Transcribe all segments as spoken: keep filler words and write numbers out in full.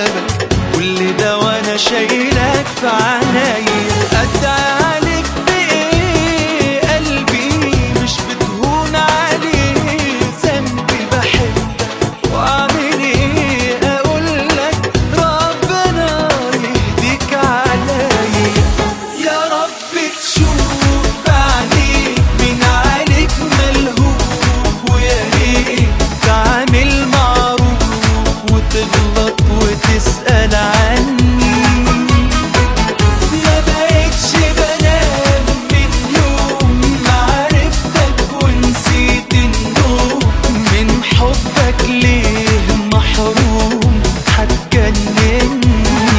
غيابك، كل ده وانا شايلك في عنايا. ادعي عليك بايه قلبي مش بتهون عليه، ذنبي بحبك واعمل ايه اقولك، ربنا يهديك عليا. يا رب تشوف بعينيك من عليك ملهوف، ويا ريت تعمل معروف وتغلط وتسأل عني. ما بقتش بنام من يوم ما عرفتك ونسيت النوم، من حبك ليه محروم هتجنني.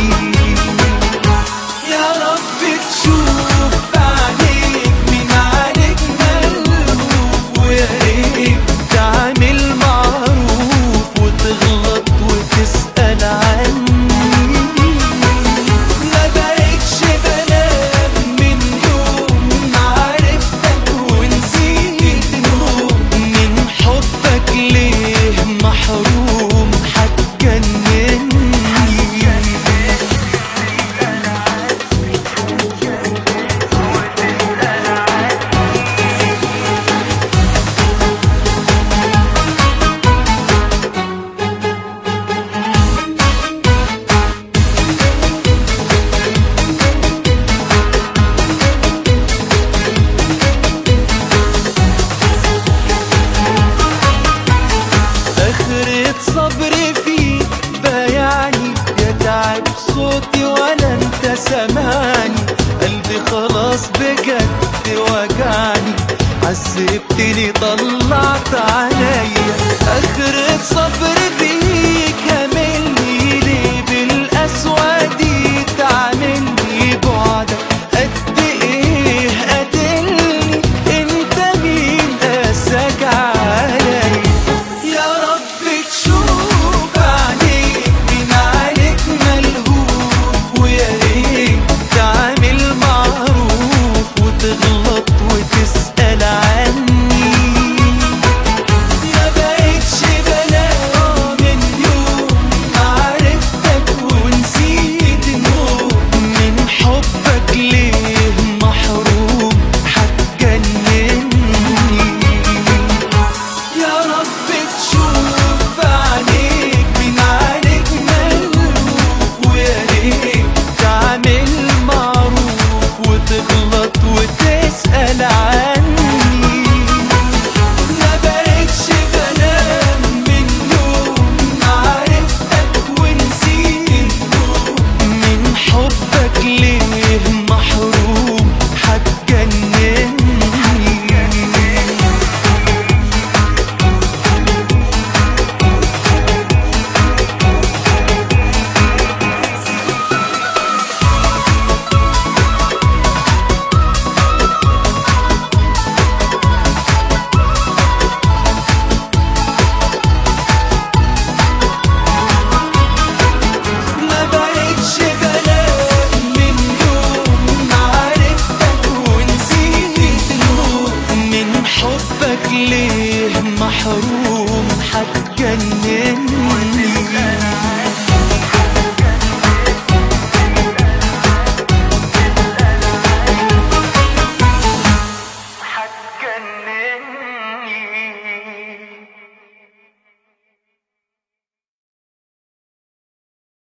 يا رب تشوف بعينيك من عليك ملهوف، ويا ريت تعمل معروف وتغلط وتسأل عني. ما بقتش بنام من يوم ما عرفتك ونسيت النوم، من حبك ليه محروم هتجنني. آخرة صبري فيك بايعني، يا تعب صوتي ولا انت سامعني. قلبي خلاص بجد وجعني، عذبتني طلعت عليا. آخرة صبري فيك هملني ليه بالقسوة دي، تعملني بعدك قد ايه قاتلني، انت مين قاساك عليا. يا رب تشوف عليك من عليك ملهوف، ويا ريت تعمل معروف وتغلط وتسأل عني. ما بقتش بنام من يوم ما عرفتك ونسيت النوم، من حبك ليه محروم هتجنني. يا رب تشوف عليك من عليك ملهوف، ويا ريت تعمل معروف وتغلط وتسأل عني. ما بقتش بنام من يوم ما عرفتك ونسيت النوم، من حبك ليه محروم هتجنني. ما بقتش بنام من يوم ما عرفتك ونسيت النوم، من حبك ليه محروم هتجنني.